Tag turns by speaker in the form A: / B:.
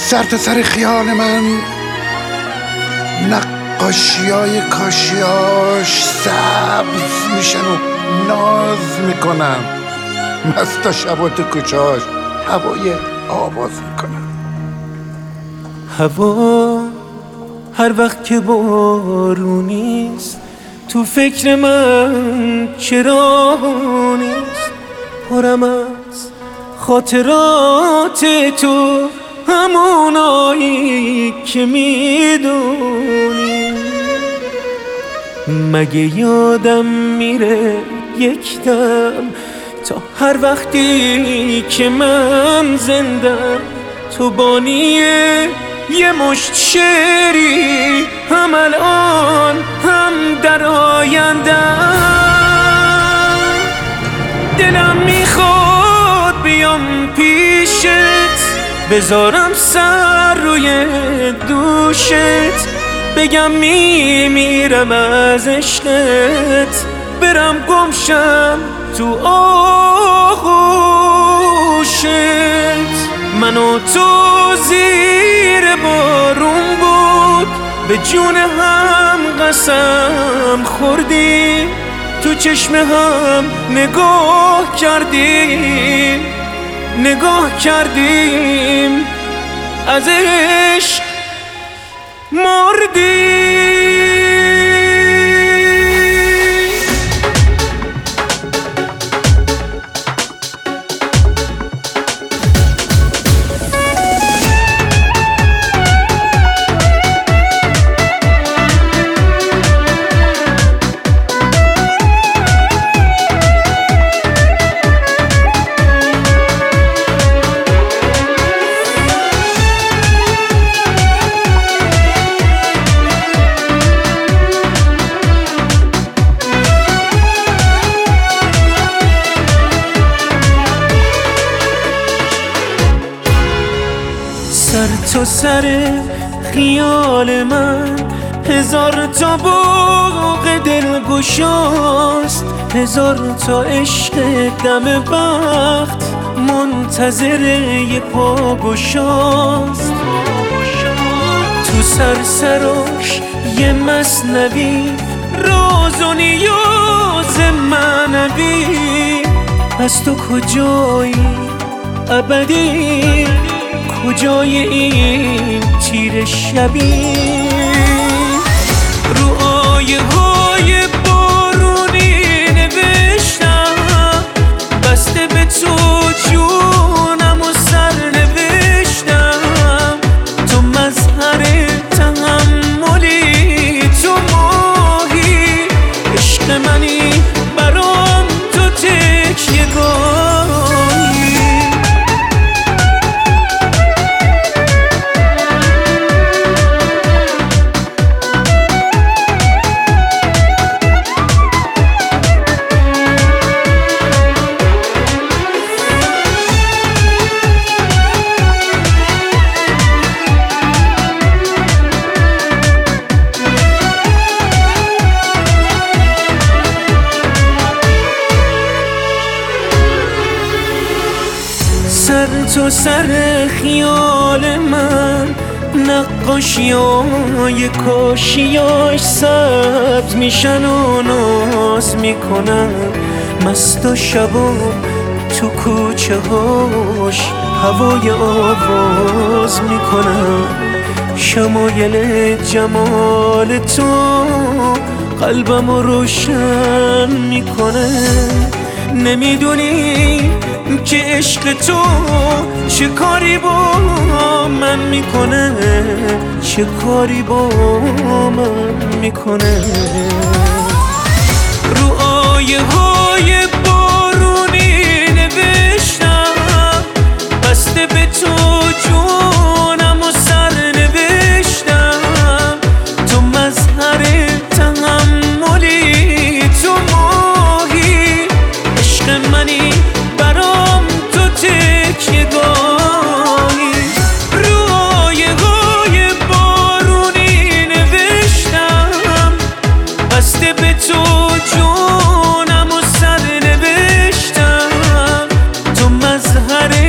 A: سر تا سر خیال من نقاشیای کاشیاش سبز میشن و ناز میکنن، مستا شبا تو کوچهاش هوای آواز میکنن.
B: هوا هر وقت که بارونیست تو فکر من چرا نیست، پرم از خاطرات تو همونایی که میدونی. مگه یادم میره یک دم تا هر وقتی که من زندم تو بانی یه مشت شعری، هم الان هم در آیندم. دلم میخواد بیام پیشت، بذارم سر روی دوشت، بگم میمیرم از عشقت، برم گمشم تو آغوشت. من و تو زیر بارون بود به جون هم قسم خوردیم، تو چشم هم نگاه کردیم از عشق مردیم. سر تو سر خیال من هزار تا باغ دلگشاست، هزار تا عشق دم بخت منتظر یه پاگشاست. تو سرسراش یه مثنوی راز و نیاز معنوی، پس تو کجایی ابدی، کجای این تیر شبی؟ رو آیه های بارونی نوشتم، بسته به تو جونم و سر نوشتم. تو مظهر تحملی، تو ماهی عشق منی، برام تو تکیه‌گاهی. سر تو سر خیال من نقاشیای کاشیاش سبز میشن و ناز میکنن، مست و شبا تو کوچه هاش هوای آواز میکنن. شمایل جمال تو قلبمو روشن میکنه. نمیدونی که عشق تو چه کاری با من میکنه، چه کاری با من میکنه. رو آیه های بارونی نوشتم، بسته به تو جونم و سر نوشتم. تو مظهر تحملی، تو ماهی عشق منی، برام تو تکیه‌گاهی. رو آیه های بارونی نوشتم، بسته به تو جونم و سر نوشتم. تو مظهر